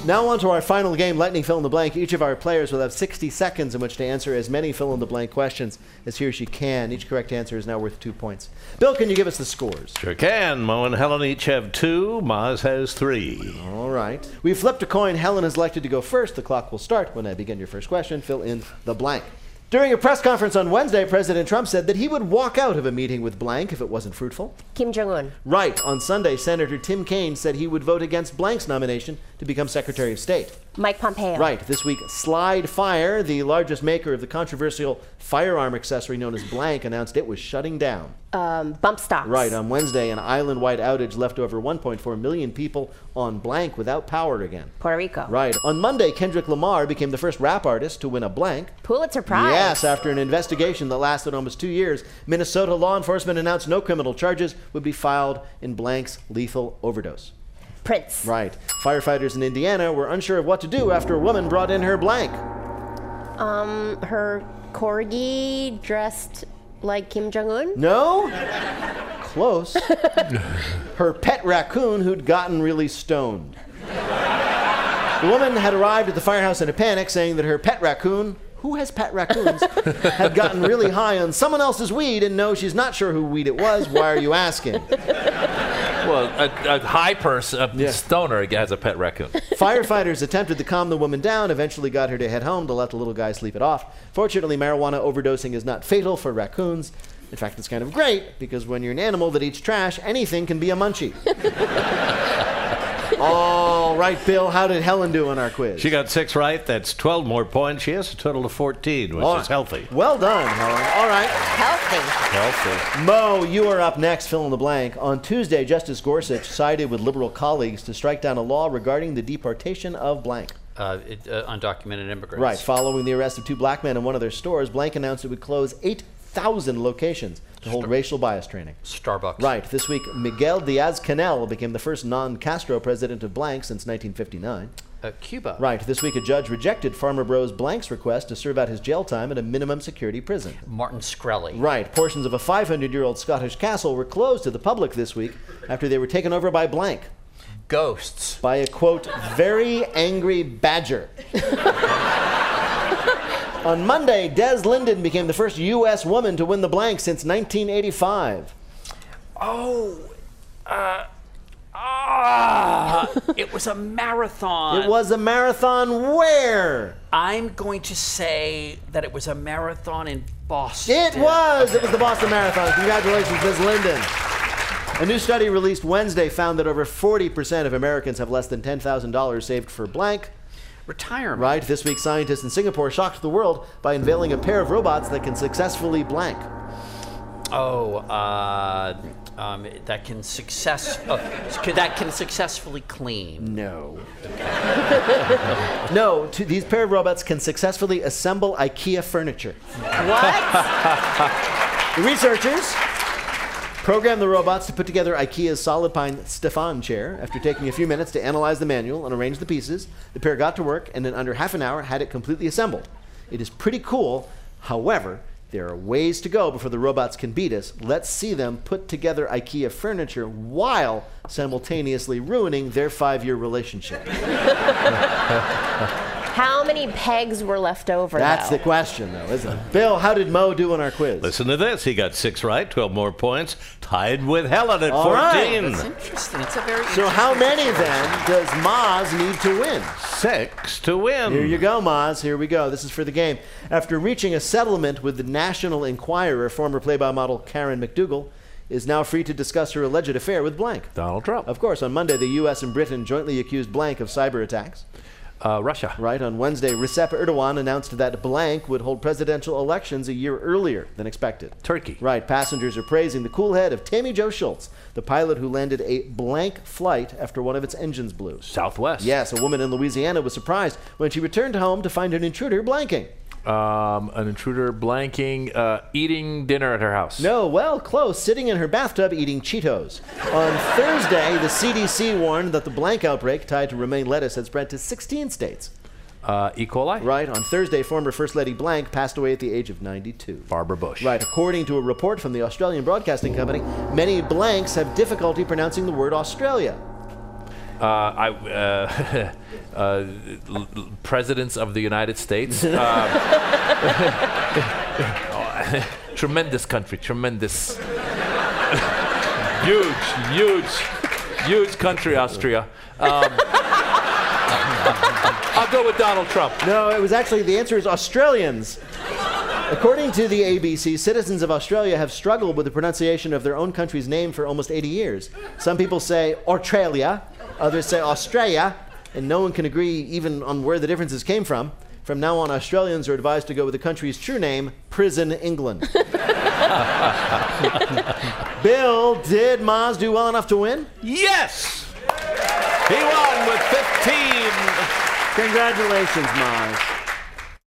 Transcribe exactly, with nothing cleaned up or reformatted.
Now on to our final game, Lightning Fill in the Blank. Each of our players will have sixty seconds in which to answer as many fill-in-the-blank questions as he or she can. Each correct answer is now worth two points. Bill, can you give us the scores? Sure can. Mo and Helen each have two. Maz has three. All right. We flipped a coin. Helen is elected to go first. The clock will start when I begin your first question. Fill in the blank. During a press conference on Wednesday, President Trump said that he would walk out of a meeting with blank if it wasn't fruitful. Kim Jong-un. Right. On Sunday, Senator Tim Kaine said he would vote against blank's nomination to become Secretary of State. Mike Pompeo. Right. This week, Slide Fire, the largest maker of the controversial firearm accessory known as blank, announced it was shutting down. Um, bump stocks. Right. On Wednesday, an island-wide outage left over one point four million people on blank without power again. Puerto Rico. Right. On Monday, Kendrick Lamar became the first rap artist to win a blank. Pulitzer Prize. Yes, after an investigation that lasted almost two years, Minnesota law enforcement announced no criminal charges would be filed in blank's lethal overdose. Prince. Right. Firefighters in Indiana were unsure of what to do after a woman brought in her blank. Um, her corgi dressed like Kim Jong-un? No? Close. Her pet raccoon who'd gotten really stoned. The woman had arrived at the firehouse in a panic, saying that her pet raccoon, who has pet raccoons, had gotten really high on someone else's weed, and no, she's not sure who weed it was. Why are you asking? Well, a, a high person, a Yeah. stoner has a pet raccoon. Firefighters attempted to calm the woman down, eventually got her to head home to let the little guy sleep it off. Fortunately, marijuana overdosing is not fatal for raccoons. In fact, it's kind of great, because when you're an animal that eats trash, anything can be a munchie. All right, Bill, how did Helen do on our quiz? She got six right. That's twelve more points. She has a total of fourteen, which All is right. healthy. Well done, Helen. All right. Healthy. Healthy. Mo, you are up next. Fill in the blank. On Tuesday, Justice Gorsuch sided with liberal colleagues to strike down a law regarding the deportation of blank. Uh, it, uh, undocumented immigrants. Right. Following the arrest of two black men in one of their stores, blank announced it would close eight thousand locations to hold racial bias training. Starbucks. Right. This week, Miguel Diaz-Canel became the first non-Castro president of blank since nineteen fifty-nine. Uh, Cuba. Right. This week, a judge rejected Farmer Bros. Blank's request to serve out his jail time at a minimum security prison. Martin Shkreli. Right. Portions of a five hundred year old Scottish castle were closed to the public this week after they were taken over by blank. Ghosts. By a, quote, very angry badger. On Monday, Des Linden became the first U S woman to win the blank since nineteen eighty-five. Oh, uh, ah, it was a marathon. It was a marathon where? I'm going to say that it was a marathon in Boston. It was! It was the Boston Marathon. Congratulations, Miz Linden. A new study released Wednesday found that over forty percent of Americans have less than ten thousand dollars saved for blank. Retirement. Right. This week, scientists in Singapore shocked the world by unveiling a pair of robots that can successfully blank. Oh, uh, um, that can success. Oh, that can successfully clean. No. No, to, these pair of robots can successfully assemble IKEA furniture. What? The researchers programmed the robots to put together IKEA's solid pine Stefan chair. After taking a few minutes to analyze the manual and arrange the pieces, the pair got to work and in under half an hour had it completely assembled. It is pretty cool. However, there are ways to go before the robots can beat us. Let's see them put together IKEA furniture while simultaneously ruining their five-year relationship. How many pegs were left over, That's though? the question, though, isn't it? Bill, how did Mo do on our quiz? Listen to this. He got six right, twelve more points, tied with Helen at All right. fourteen. That's interesting. It's a very So how many, then, does Maz need to win? Six to win. Here you go, Maz. Here we go. This is for the game. After reaching a settlement with the National Enquirer, former Playboy model Karen McDougal is now free to discuss her alleged affair with blank. Donald Trump. Of course, on Monday, the U S and Britain jointly accused blank of cyber attacks. Uh, Russia. Right. On Wednesday, Recep Erdogan announced that blank would hold presidential elections a year earlier than expected. Turkey. Right. Passengers are praising the cool head of Tammy Jo Schultz, the pilot who landed a blank flight after one of its engines blew. Southwest. Yes, a woman in Louisiana was surprised when she returned home to find an intruder blanking. Um, an intruder blanking, uh, eating dinner at her house. No, well, close. Sitting in her bathtub eating Cheetos. On Thursday, the C D C warned that the blank outbreak tied to romaine lettuce had spread to sixteen states. Uh, E. coli. Right. On Thursday, former First Lady Blank passed away at the age of ninety-two. Barbara Bush. Right. According to a report from the Australian Broadcasting Company, many blanks have difficulty pronouncing the word Australia. Uh, I, uh, uh, l- l- presidents of the United States. Uh, tremendous country, tremendous. huge, huge, huge country, Austria. Um, I'll go with Donald Trump. No, it was actually, the answer is Australians. According to the A B C, citizens of Australia have struggled with the pronunciation of their own country's name for almost eighty years. Some people say Australia, others say Australia, and no one can agree even on where the differences came from. From now on, Australians are advised to go with the country's true name, Prison England. Bill, did Maz do well enough to win? Yes! He won with fifteen. Congratulations, Maz.